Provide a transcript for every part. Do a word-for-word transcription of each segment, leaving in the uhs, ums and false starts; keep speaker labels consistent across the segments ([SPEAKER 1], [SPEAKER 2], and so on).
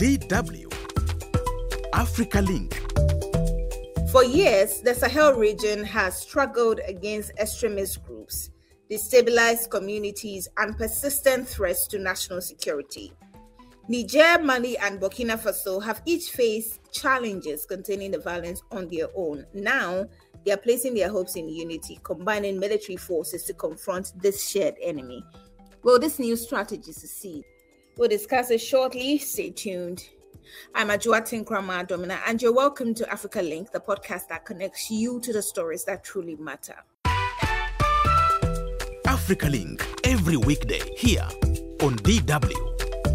[SPEAKER 1] D W Africa Link.
[SPEAKER 2] For years, the Sahel region has struggled against extremist groups, destabilized communities, and persistent threats to national security. Niger, Mali, and Burkina Faso have each faced challenges containing the violence on their own. Now, they are placing their hopes in unity, combining military forces to confront this shared enemy. Will this new strategy succeed? We'll discuss it shortly. Stay tuned. I'm Ajua Tinkrama Domina, and you're welcome to Africa Link, the podcast that connects you to the stories that truly matter.
[SPEAKER 1] Africa Link, every weekday here on D W.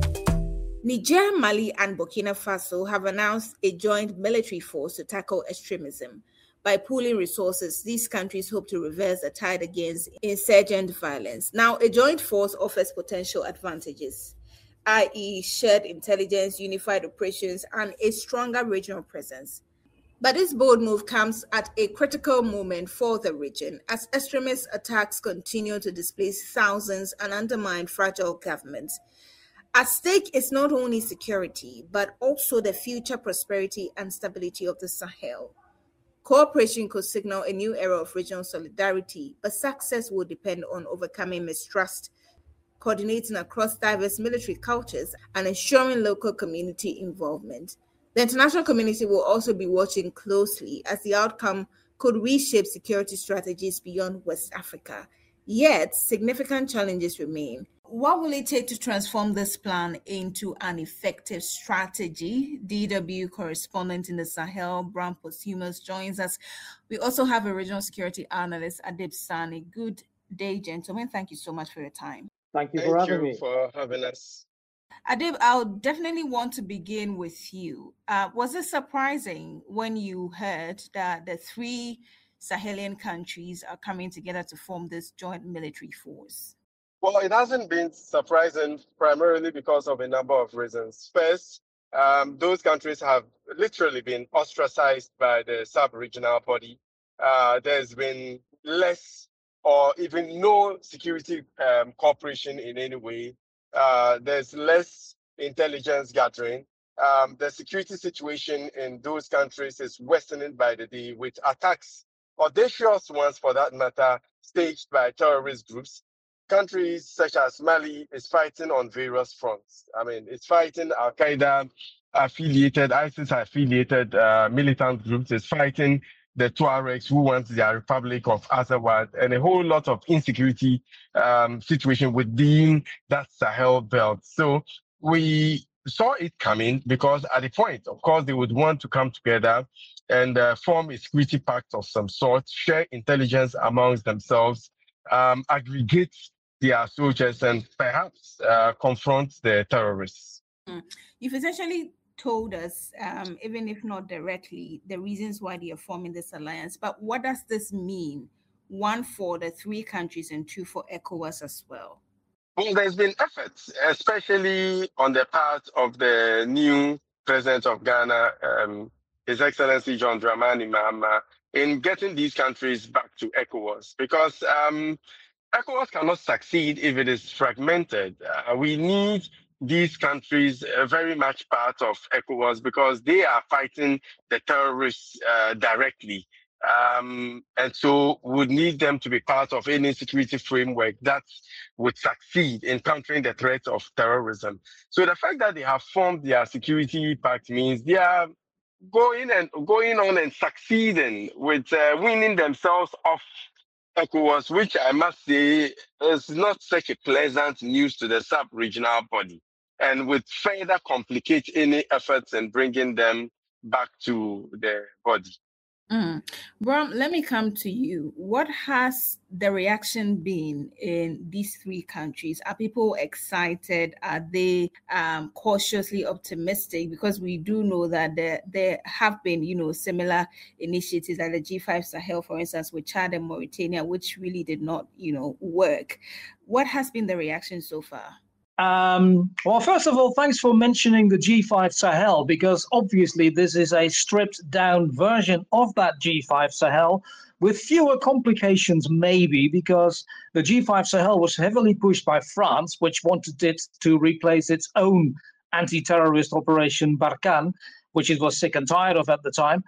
[SPEAKER 2] Niger, Mali, and Burkina Faso have announced a joint military force to tackle extremism. By pooling resources, these countries hope to reverse the tide against insurgent violence. Now, a joint force offers potential advantages, that is shared intelligence, unified operations, and a stronger regional presence. But this bold move comes at a critical moment for the region, as extremist attacks continue to displace thousands and undermine fragile governments. At stake is not only security, but also the future prosperity and stability of the Sahel. Cooperation could signal a new era of regional solidarity, but success will depend on overcoming mistrust, coordinating across diverse military cultures, and ensuring local community involvement. The international community will also be watching closely, as the outcome could reshape security strategies beyond West Africa. Yet, significant challenges remain. What will it take to transform this plan into an effective strategy? D W correspondent in the Sahel, Bram Posthumus, joins us. We also have a regional security analyst, Adib Sani. Good day, gentlemen. Thank you so much for your time.
[SPEAKER 3] Thank you for
[SPEAKER 4] Thank
[SPEAKER 3] having
[SPEAKER 4] you
[SPEAKER 3] me.
[SPEAKER 4] for having us.
[SPEAKER 2] Adib, I'll definitely want to begin with you. Uh, was it surprising when you heard that the three Sahelian countries are coming together to form this joint military force?
[SPEAKER 4] Well, it hasn't been surprising primarily because of a number of reasons. First, um, those countries have literally been ostracized by the sub-regional body. Uh, there's been less or even no security um, cooperation in any way. Uh, there's less intelligence gathering. Um, the security situation in those countries is worsening by the day, with attacks, audacious ones for that matter, staged by terrorist groups. Countries such as Mali is fighting on various fronts. I mean, it's fighting Al-Qaeda affiliated, ISIS affiliated uh, militant groups. It's fighting the Tuaregs who want their Republic of Azawad, and a whole lot of insecurity um, situation within that Sahel belt. So we saw it coming because at the point, of course, they would want to come together and uh, form a security pact of some sort, share intelligence amongst themselves, um, aggregate their soldiers, and perhaps uh, confront the terrorists.
[SPEAKER 2] Mm. You've essentially told us, um, even if not directly, the reasons why they are forming this alliance. But what does this mean? One, for the three countries, and two, for ECOWAS as well.
[SPEAKER 4] Well, there's been efforts, especially on the part of the new president of Ghana, um, His Excellency John Dramani Mahama, in getting these countries back to ECOWAS, because um, ECOWAS cannot succeed if it is fragmented. Uh, we need these countries uh, very much part of ECOWAS because they are fighting the terrorists uh, directly. Um, and so would need them to be part of any security framework that would succeed in countering the threat of terrorism. So the fact that they have formed their security pact means they are going and going on and succeeding with uh, winning themselves off ECOWAS, which I must say is not such a pleasant news to the sub-regional body, and would further complicate any efforts in bringing them back to the body.
[SPEAKER 2] Mm. Bram, let me come to you. What has the reaction been in these three countries? Are people excited? Are they um, cautiously optimistic? Because we do know that there, there have been, you know, similar initiatives like the G five Sahel, for instance, with Chad and Mauritania, which really did not, you know, work. What has been the reaction so far?
[SPEAKER 3] Um, well, first of all, thanks for mentioning the G five Sahel, because obviously this is a stripped down version of that G five Sahel with fewer complications, maybe, because the G five Sahel was heavily pushed by France, which wanted it to replace its own anti-terrorist operation Barkhane, which it was sick and tired of at the time.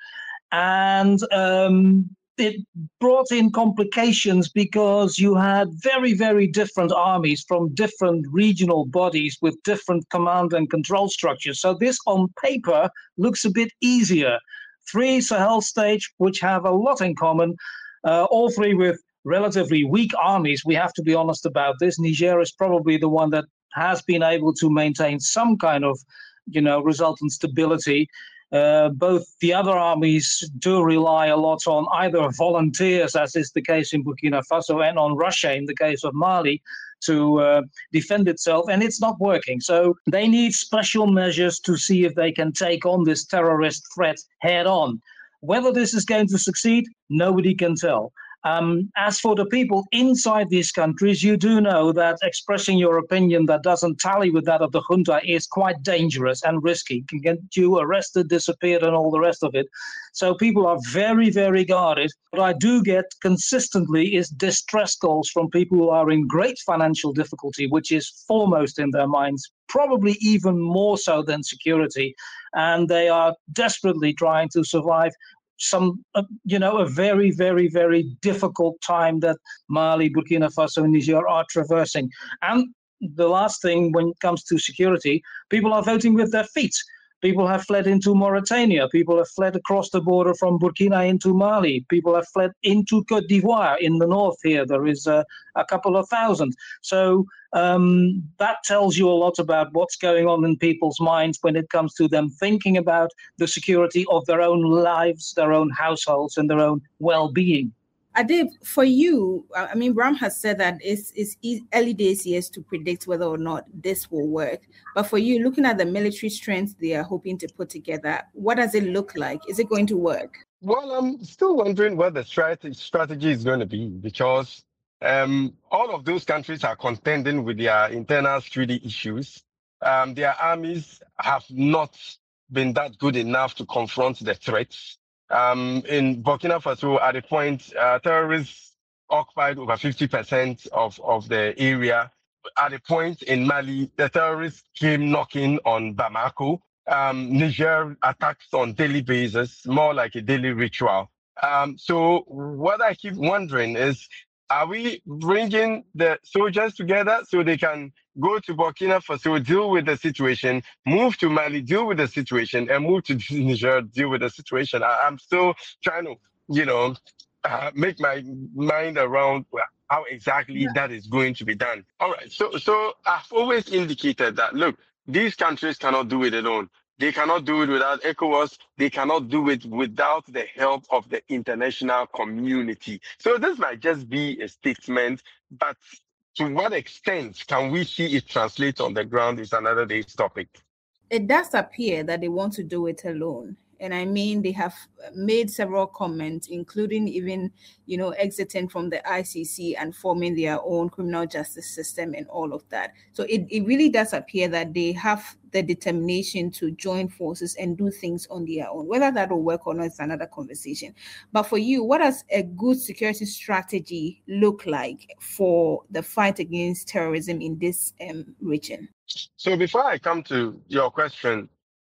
[SPEAKER 3] And um, it brought in complications because you had very, very different armies from different regional bodies with different command and control structures. So this on paper looks a bit easier. Three Sahel states which have a lot in common, uh, all three with relatively weak armies. We have to be honest about this. Niger is probably the one that has been able to maintain some kind of, you know, resultant stability. Uh, both the other armies do rely a lot on either volunteers, as is the case in Burkina Faso, and on Russia in the case of Mali, to uh, defend itself, and it's not working. So they need special measures to see if they can take on this terrorist threat head on. Whether this is going to succeed, nobody can tell. Um, as for the people inside these countries, you do know that expressing your opinion that doesn't tally with that of the junta is quite dangerous and risky. It can get you arrested, disappeared, and all the rest of it. So people are very, very guarded. What I do get consistently is distress calls from people who are in great financial difficulty, which is foremost in their minds, probably even more so than security. And they are desperately trying to survive some, uh, you know, a very, very, very difficult time that Mali, Burkina Faso, and Niger are traversing. And the last thing, when it comes to security, people are voting with their feet. People have fled into Mauritania. People have fled across the border from Burkina into Mali. People have fled into Côte d'Ivoire in the north here. There is uh, a couple of thousand. So um, that tells you a lot about what's going on in people's minds when it comes to them thinking about the security of their own lives, their own households, and their own well-being.
[SPEAKER 2] Adib, for you, I mean, Bram has said that it's, it's early days yes to predict whether or not this will work. But for you, looking at the military strength they are hoping to put together, what does it look like? Is it going to work?
[SPEAKER 4] Well, I'm still wondering what the strategy strategy is going to be, because um, all of those countries are contending with their internal security issues. Um, their armies have not been that good enough to confront the threats. Um, in Burkina Faso, at a point, uh, terrorists occupied over fifty percent of, of the area. At a point in Mali, the terrorists came knocking on Bamako. Um, Niger attacks on daily basis, more like a daily ritual. Um, so what I keep wondering is, are we bringing the soldiers together so they can go to Burkina Faso, deal with the situation, move to Mali, deal with the situation, and move to Niger, deal with the situation? I, I'm still trying to, you know, uh, make my mind around how exactly yeah. that is going to be done. All right. So, so I've always indicated that, look, these countries cannot do it alone. They cannot do it without ECOWAS. They cannot do it without the help of the international community. So this might just be a statement, but to what extent can we see it translate on the ground is another day's topic.
[SPEAKER 2] It does appear that they want to do it alone. And I mean, they have made several comments, including even, you know, exiting from the I C C and forming their own criminal justice system and all of that. So it, it really does appear that they have the determination to join forces and do things on their own. Whether that will work or not is another conversation. But for you, what does a good security strategy look like for the fight against terrorism in this um, region?
[SPEAKER 4] So before I come to your question,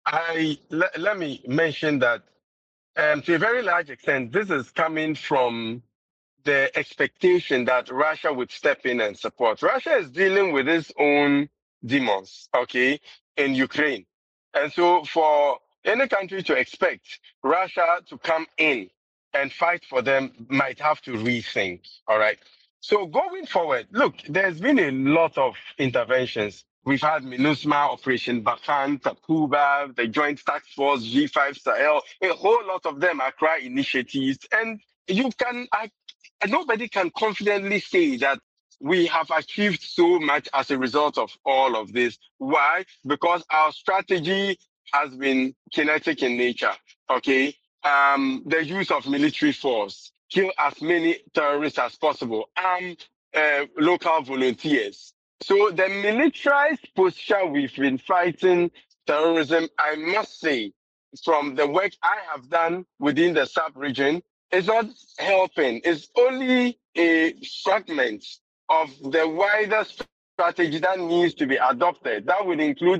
[SPEAKER 4] I let, let me mention that um, to a very large extent, this is coming from the expectation that Russia would step in and support. Russia is dealing with its own demons, okay, in Ukraine. And so for any country to expect Russia to come in and fight for them might have to rethink, all right? So going forward, look, there's been a lot of interventions. We've had MINUSMA, Operation Barkhane, Takuba, the Joint Task Force, G five Sahel, a whole lot of them are Accra initiatives. And you can, I, nobody can confidently say that we have achieved so much as a result of all of this. Why? Because our strategy has been kinetic in nature, okay? Um, the use of military force, kill as many terrorists as possible, arm uh, local volunteers. So the militarized posture we've been fighting terrorism, I must say, from the work I have done within the sub-region, is not helping. It's only a fragment of the wider strategy that needs to be adopted. That would include the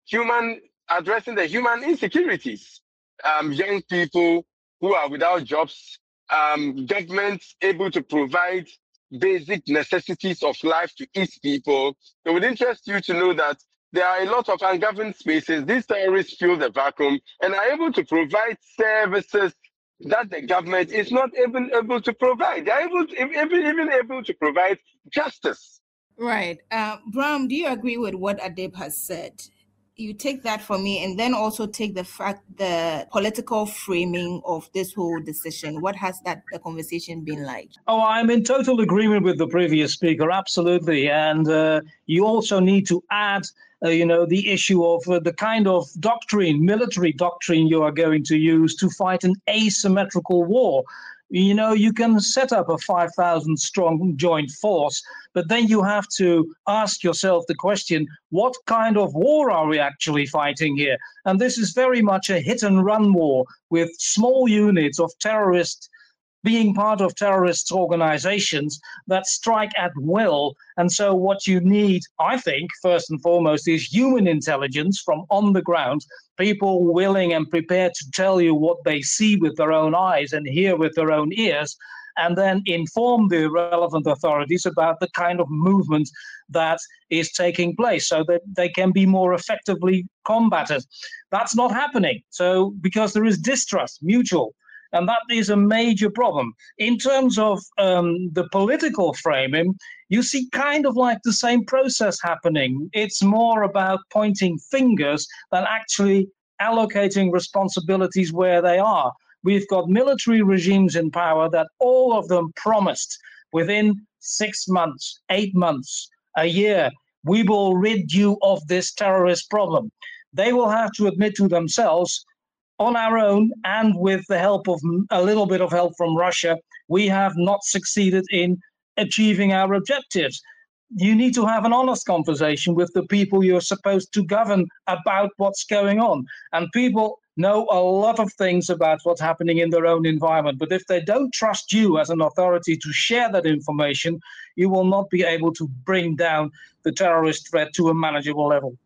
[SPEAKER 4] human addressing the human insecurities. Um, young people who are without jobs, um, governments able to provide basic necessities of life to its people. It would interest you to know that there are a lot of ungoverned spaces. These terrorists fill the vacuum and are able to provide services that the government is not even able to provide. They are able to, even, even able to provide justice.
[SPEAKER 2] Right. Uh, Bram, do you agree with what Adib has said? You take that for me, and then also take the fact, the political framing of this whole decision. What has that the conversation been like?
[SPEAKER 3] Oh, I'm in total agreement with the previous speaker, absolutely. And uh, you also need to add, uh, you know, the issue of uh, the kind of doctrine, military doctrine you are going to use to fight an asymmetrical war. You know, you can set up a five thousand strong joint force, but then you have to ask yourself the question, what kind of war are we actually fighting here? And this is very much a hit and run war with small units of terrorists being part of terrorist organizations that strike at will. And so what you need, I think, first and foremost, is human intelligence from on the ground, people willing and prepared to tell you what they see with their own eyes and hear with their own ears, and then inform the relevant authorities about the kind of movement that is taking place so that they can be more effectively combated. That's not happening. So because there is distrust, mutual. And that is a major problem. In terms of um, the political framing, you see kind of like the same process happening. It's more about pointing fingers than actually allocating responsibilities where they are. We've got military regimes in power that all of them promised within six months, eight months, a year, we will rid you of this terrorist problem. They will have to admit to themselves, on our own and with the help of a little bit of help from Russia, we have not succeeded in achieving our objectives. You need to have an honest conversation with the people you're supposed to govern about what's going on. And people know a lot of things about what's happening in their own environment. But if they don't trust you as an authority to share that information, you will not be able to bring down the terrorist threat to a manageable level.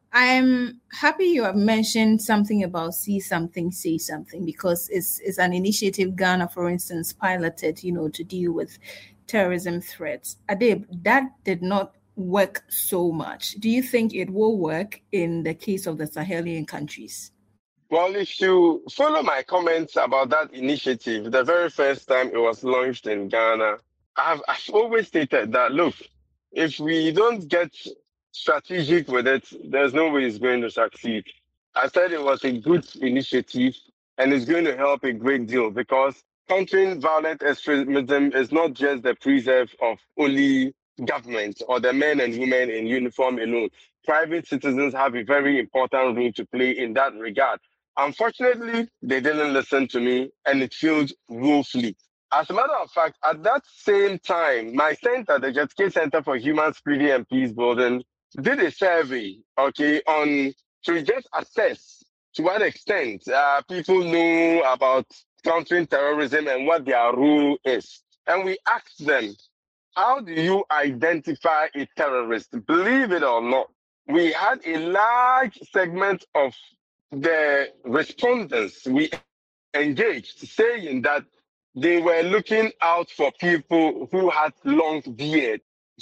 [SPEAKER 2] I'm happy you have mentioned something about See Something, Say Something, because it's, it's an initiative Ghana, for instance, piloted, you know, to deal with terrorism threats. Adib, that did not work so much. Do you think it will work in the case of the Sahelian countries?
[SPEAKER 4] Well, if you follow my comments about that initiative, the very first time it was launched in Ghana, I've, I've always stated that, look, if we don't get strategic with it, there's no way it's going to succeed. I said it was a good initiative and it's going to help a great deal because countering violent extremism is not just the preserve of only government or the men and women in uniform alone. Private citizens have a very important role to play in that regard. Unfortunately, they didn't listen to me and it failed woefully. As a matter of fact, at that same time, my center, the Jetske Center for Human Security and Peace Building, did a survey, okay, on to just assess to what extent uh, people know about countering terrorism and what their role is. And we asked them, how do you identify a terrorist? Believe it or not, we had a large segment of the respondents we engaged saying that they were looking out for people who had long beard.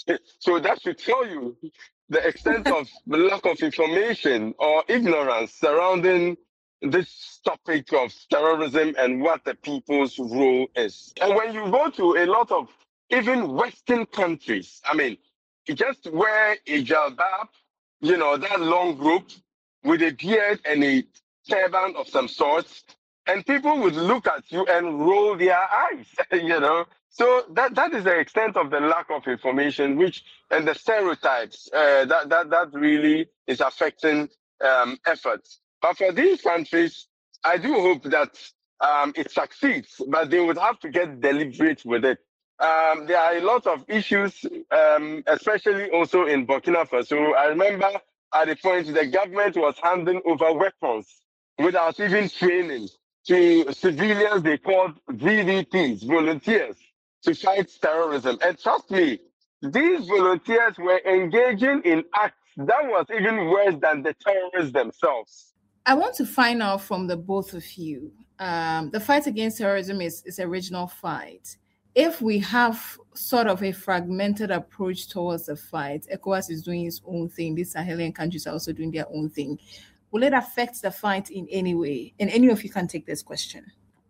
[SPEAKER 4] So that should tell you the extent of the lack of information or ignorance surrounding this topic of terrorism and what the people's role is. And when you go to a lot of even Western countries, I mean, you just wear a jalbab, you know, that long robe with a beard and a turban of some sorts, and people would look at you and roll their eyes, you know. So that, that is the extent of the lack of information, which and the stereotypes uh, that, that, that really is affecting um, efforts. But for these countries, I do hope that um, it succeeds, but they would have to get deliberate with it. Um, there are a lot of issues, um, especially also in Burkina Faso. I remember at the point the government was handing over weapons without even training to civilians they called V V Ps, volunteers, to fight terrorism. And trust me, these volunteers were engaging in acts that was even worse than the terrorists themselves.
[SPEAKER 2] I want to find out from the both of you. Um, the fight against terrorism is, is a regional fight. If we have sort of a fragmented approach towards the fight, ECOWAS is doing its own thing, these Sahelian countries are also doing their own thing, will it affect the fight in any way? And any of you can take this question.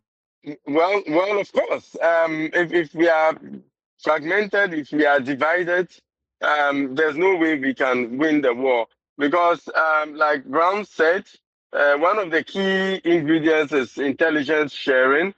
[SPEAKER 4] Well, well, of course. Um, if, if we are fragmented, if we are divided, um, there's no way we can win the war. Because, um, like Brown said, uh, one of the key ingredients is intelligence sharing.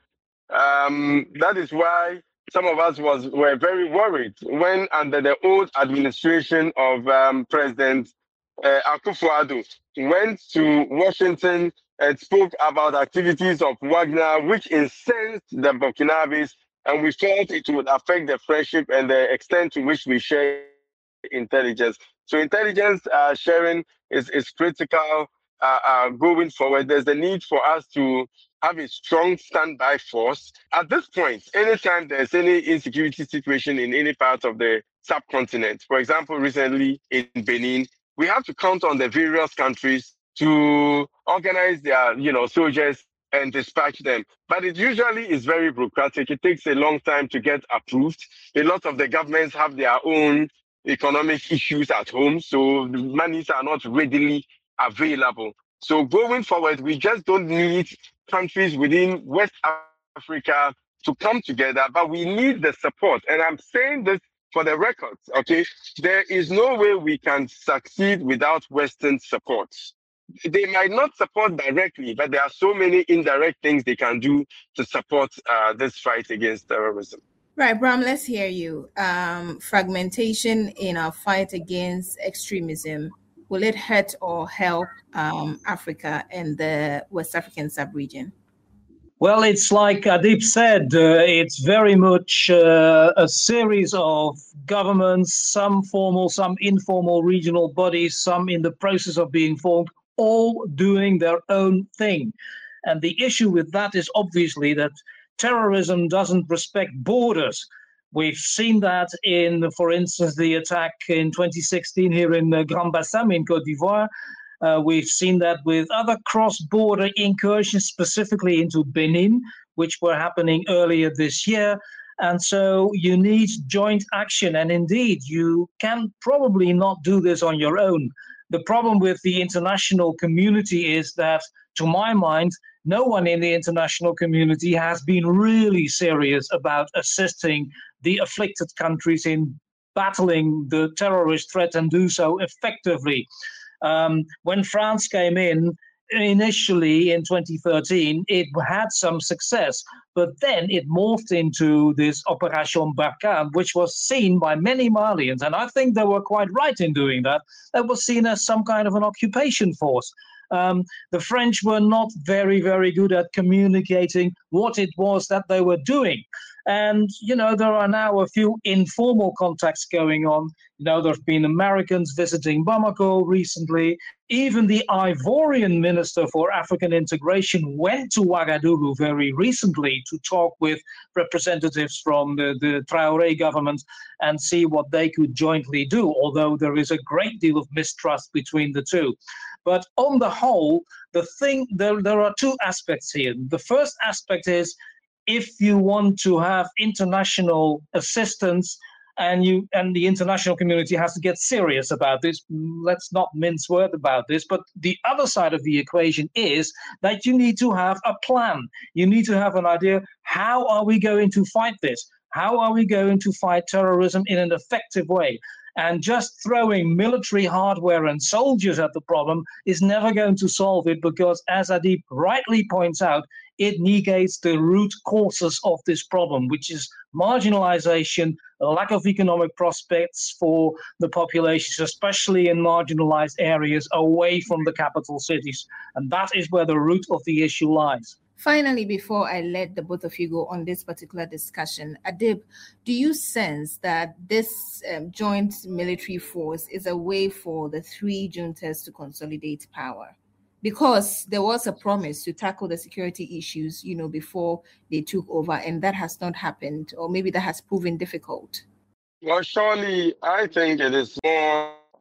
[SPEAKER 4] Um, that is why some of us was were very worried when, under the old administration of um, President uh, Akufo-Addo, went to Washington and spoke about activities of Wagner, which incensed the Burkinabes, and we felt it would affect the friendship and the extent to which we share intelligence. So intelligence uh, sharing is, is critical uh, uh, going forward. There's a need for us to have a strong standby force. At this point, anytime there's any insecurity situation in any part of the subcontinent, for example, recently in Benin, we have to count on the various countries to organize their, you know, soldiers and dispatch them. But it usually is very bureaucratic. It takes a long time to get approved. A lot of the governments have their own economic issues at home, so the monies are not readily available. So going forward, we just don't need countries within West Africa to come together, but we need the support. And I'm saying this for the record, okay? There is no way we can succeed without Western support. They might not support directly, but there are so many indirect things they can do to support uh, this fight against terrorism.
[SPEAKER 2] Right, Bram, let's hear you. Um, fragmentation in our fight against extremism, will it hurt or help um, Africa and the West African sub-region?
[SPEAKER 3] Well, it's like Adib said, uh, it's very much uh, a series of governments, some formal, some informal regional bodies, some in the process of being formed, all doing their own thing. And the issue with that is obviously that terrorism doesn't respect borders. We've seen that in, for instance, the attack in twenty sixteen here in uh, Grand Bassam in Côte d'Ivoire. Uh, we've seen that with other cross-border incursions, specifically into Benin, which were happening earlier this year. And so you need joint action. And indeed, you can probably not do this on your own. The problem with the international community is that, to my mind, no one in the international community has been really serious about assisting the afflicted countries in battling the terrorist threat and do so effectively. Um, when France came in, initially in twenty thirteen, it had some success, but then it morphed into this Operation Barkhane, which was seen by many Malians, and I think they were quite right in doing that. That was seen as some kind of an occupation force. Um, the French were not very, very good at communicating what it was that they were doing. And, you know, there are now a few informal contacts going on. You know, there have been Americans visiting Bamako recently. Even the Ivorian Minister for African Integration went to Ouagadougou very recently to talk with representatives from the, the Traoré government and see what they could jointly do, although there is a great deal of mistrust between the two. But on the whole, the thing, there, there are two aspects here. The first aspect is, if you want to have international assistance and you and the international community has to get serious about this, let's not mince words about this, but the other side of the equation is that you need to have a plan. You need to have an idea, how are we going to fight this? How are we going to fight terrorism in an effective way? And just throwing military hardware and soldiers at the problem is never going to solve it, because, as Adib rightly points out, it negates the root causes of this problem, which is marginalization, a lack of economic prospects for the populations, especially in marginalized areas away from the capital cities. And that is where the root of the issue lies.
[SPEAKER 2] Finally, before I let the both of you go on this particular discussion, Adib, do you sense that this um, joint military force is a way for the three juntas to consolidate power? Because there was a promise to tackle the security issues, you know, before they took over, and that has not happened, or maybe that has proven difficult.
[SPEAKER 4] Well, surely, I think it is more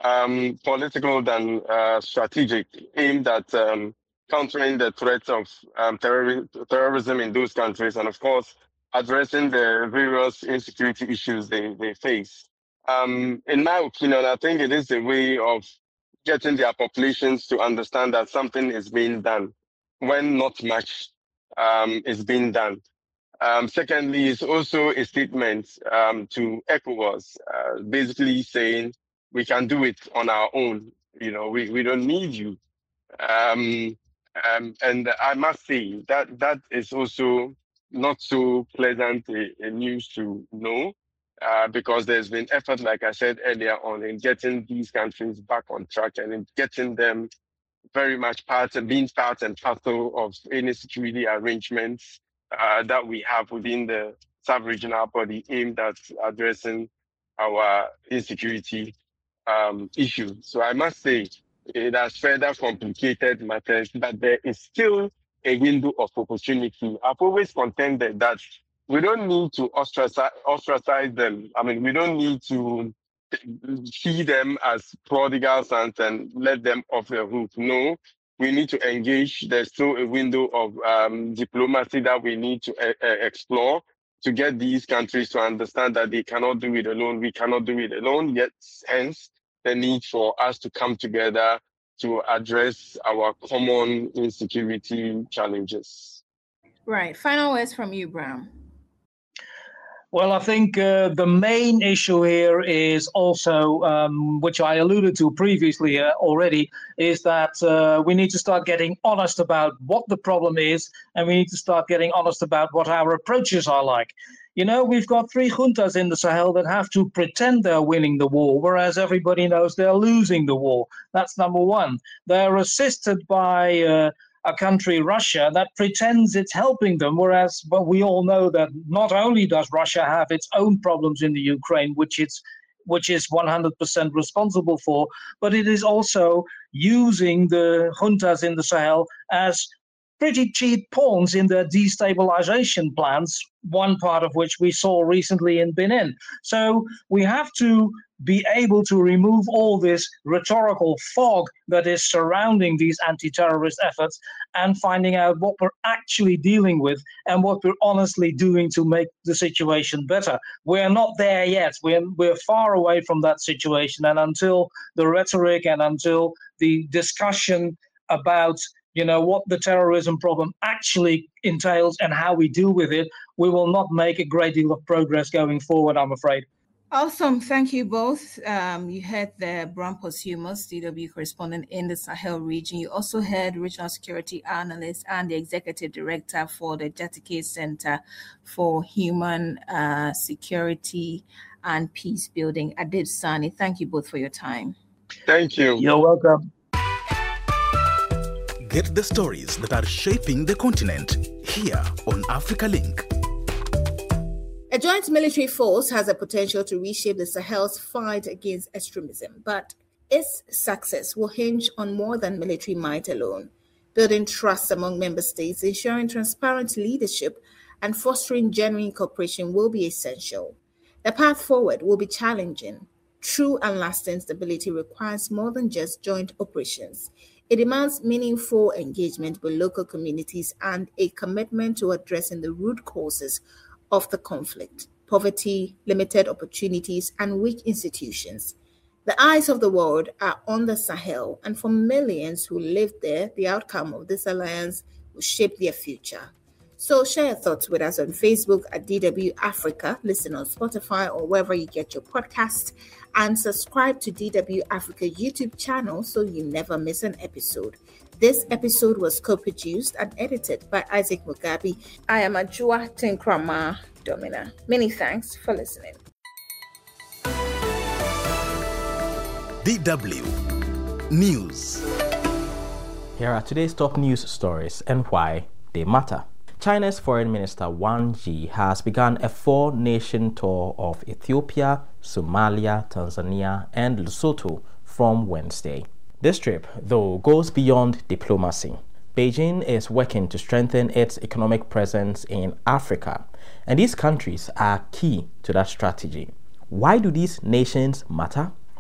[SPEAKER 4] um, political than uh, strategic, aimed at um, countering the threats of um, terror- terrorism in those countries, and of course, addressing the various insecurity issues they, they face. Um, in my opinion, I think it is a way of getting their populations to understand that something is being done when not much um, is being done. Um, secondly, it's also a statement um, to ECOWAS, uh, basically saying we can do it on our own. You know, we, we don't need you. Um, um, and I must say that that is also not so pleasant a, a news to know, uh, because there's been effort, like I said earlier on, in getting these countries back on track and in getting them very much part and being part and parcel of any security arrangements uh, that we have within the sub-regional body aimed at addressing our insecurity um, issues. So I must say it has further complicated matters, but there is still a window of opportunity. I've always contended that we don't need to ostracize, ostracize them. I mean, we don't need to see them as prodigal sons and let them off the hook. No, we need to engage. There's still a window of um, diplomacy that we need to uh, explore to get these countries to understand that they cannot do it alone. We cannot do it alone, yet hence the need for us to come together to address our common insecurity challenges.
[SPEAKER 2] Right. Final words from you, Bram.
[SPEAKER 3] Well, I think uh, the main issue here is also, um, which I alluded to previously uh, already, is that uh, we need to start getting honest about what the problem is, and we need to start getting honest about what our approaches are like. You know, we've got three juntas in the Sahel that have to pretend they're winning the war, whereas everybody knows they're losing the war. That's number one. They're assisted by Uh, a country, Russia, that pretends it's helping them, whereas but we all know that not only does Russia have its own problems in the Ukraine, which it's which is one hundred percent responsible for, but it is also using the juntas in the Sahel as pretty cheap pawns in their destabilization plans, one part of which we saw recently in Benin. So we have to be able to remove all this rhetorical fog that is surrounding these anti-terrorist efforts and finding out what we're actually dealing with and what we're honestly doing to make the situation better. We're not there yet. We're, we're far away from that situation. And until the rhetoric and until the discussion about you know, what the terrorism problem actually entails and how we deal with it, we will not make a great deal of progress going forward, I'm afraid.
[SPEAKER 2] Awesome. Thank you both. Um, you heard the Bram Posthumus, D W correspondent in the Sahel region. You also heard regional security analyst and the executive director for the Jatike Center for Human uh, Security and Peace Building, Adib Sani. Thank you both for your time.
[SPEAKER 4] Thank you.
[SPEAKER 3] You're welcome.
[SPEAKER 1] Get the stories that are shaping the continent here on Africa Link.
[SPEAKER 2] A joint military force has the potential to reshape the Sahel's fight against extremism, but its success will hinge on more than military might alone. Building trust among member states, ensuring transparent leadership, and fostering genuine cooperation will be essential. The path forward will be challenging. True and lasting stability requires more than just joint operations. It demands meaningful engagement with local communities and a commitment to addressing the root causes of the conflict: poverty, limited opportunities, and weak institutions. The eyes of the world are on the Sahel, and for millions who live there, the outcome of this alliance will shape their future. So share your thoughts with us on Facebook at D W Africa, listen on Spotify or wherever you get your podcast, and subscribe to D W Africa YouTube channel so you never miss an episode. This episode was co-produced and edited by Isaac Mugabe. I am Ajua Tinkrama Domina. Many thanks for listening.
[SPEAKER 1] D W News.
[SPEAKER 5] Here are today's top news stories and why they matter. China's Foreign Minister Wang Yi has begun a four-nation tour of Ethiopia, Somalia, Tanzania, and Lesotho from Wednesday. This trip, though, goes beyond diplomacy. Beijing is working to strengthen its economic presence in Africa, and these countries are key to that strategy. Why do these nations matter?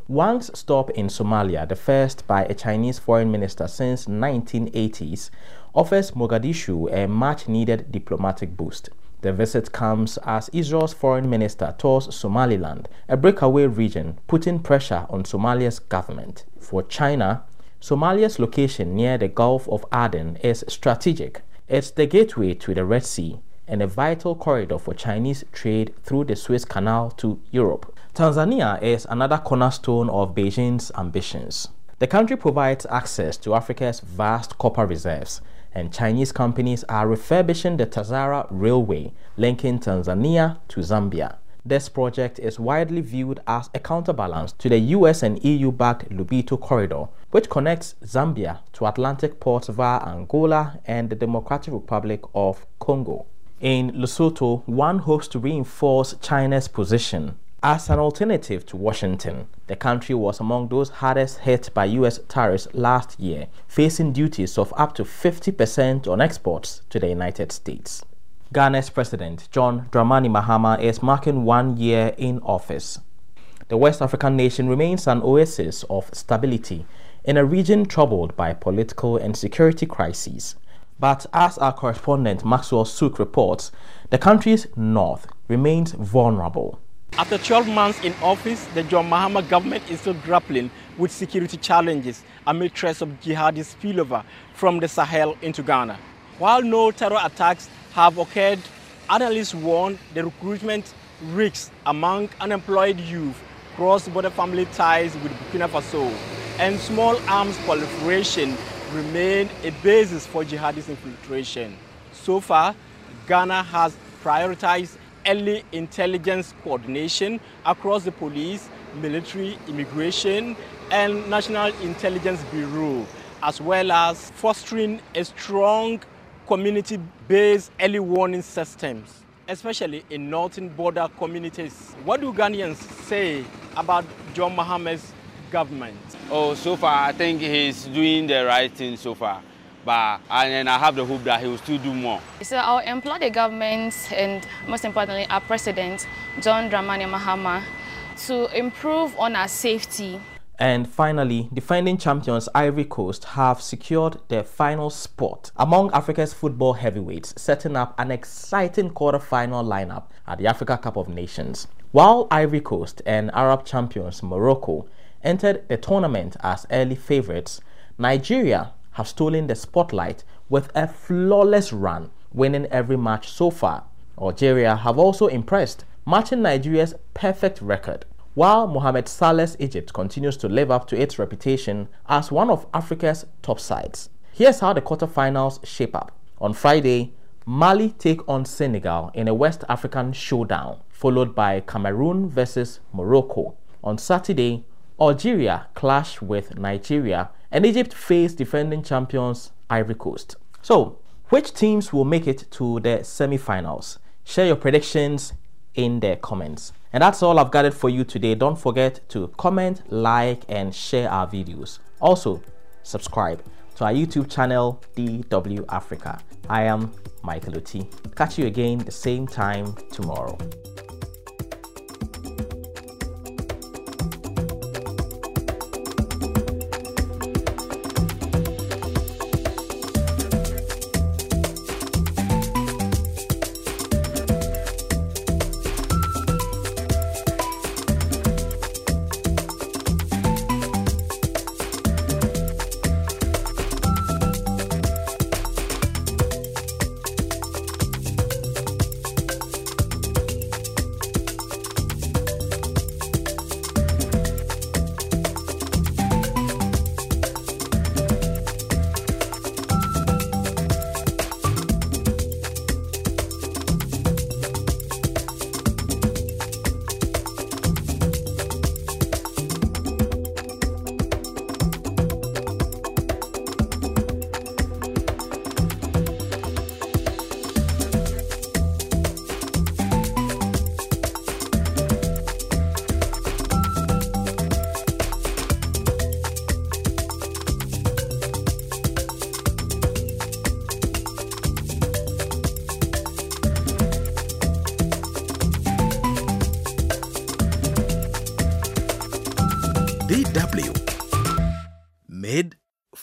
[SPEAKER 5] Wang's stop in Somalia, the first by a Chinese foreign minister since nineteen eighties, offers Mogadishu a much-needed diplomatic boost. The visit comes as Israel's foreign minister tours Somaliland, a breakaway region, putting pressure on Somalia's government. For China, Somalia's location near the Gulf of Aden is strategic. It's the gateway to the Red Sea and a vital corridor for Chinese trade through the Suez Canal to Europe. Tanzania is another cornerstone of Beijing's ambitions. The country provides access to Africa's vast copper reserves, and Chinese companies are refurbishing the Tazara Railway, linking Tanzania to Zambia. This project is widely viewed as a counterbalance to the U S and E U-backed Lobito Corridor, which connects Zambia to Atlantic ports via Angola and the Democratic Republic of Congo. In Lesotho, one hopes to reinforce China's position as an alternative to Washington. The country was among those hardest hit by U S tariffs last year, facing duties of up to fifty percent on exports to the United States. Ghana's President John Dramani Mahama is marking one year in office. The West African nation remains an oasis of stability in a region troubled by political and security crises. But as our correspondent Maxwell Sook reports, the country's north remains vulnerable.
[SPEAKER 6] After twelve months in office, the John Mahama government is still grappling with security challenges amid threats of jihadist spillover from the Sahel into Ghana. While no terror attacks have occurred, analysts warn the recruitment risks among unemployed youth, cross-border family ties with Burkina Faso, and small arms proliferation remain a basis for jihadist infiltration. So far, Ghana has prioritized early intelligence coordination across the police, military, immigration, and National Intelligence Bureau, as well as fostering a strong community-based early warning systems, especially in northern border communities. What do Ghanaians say about John Mahama's government?
[SPEAKER 7] Oh, so far, I think he's doing the right thing so far. But and I have the hope that he will still do more.
[SPEAKER 8] So I'll employ the government and most importantly our president, John Dramani Mahama, to improve on our safety.
[SPEAKER 5] And finally, defending champions Ivory Coast have secured their final spot among Africa's football heavyweights, setting up an exciting quarter-final lineup at the Africa Cup of Nations. While Ivory Coast and Arab champions Morocco entered the tournament as early favorites, Nigeria have stolen the spotlight with a flawless run, winning every match so far. Algeria have also impressed, matching Nigeria's perfect record, while Mohamed Saleh's Egypt continues to live up to its reputation as one of Africa's top sides. Here's how the quarterfinals shape up. On Friday, Mali take on Senegal in a West African showdown, followed by Cameroon versus Morocco. On Saturday, Algeria clash with Nigeria, and Egypt face defending champions Ivory Coast. So, which teams will make it to the semi-finals? Share your predictions in the comments. And that's all I've gathered for you today. Don't forget to comment, like, and share our videos. Also, subscribe to our YouTube channel, D W Africa. I am Michael Oti. Catch you again the same time tomorrow.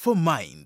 [SPEAKER 1] for mind.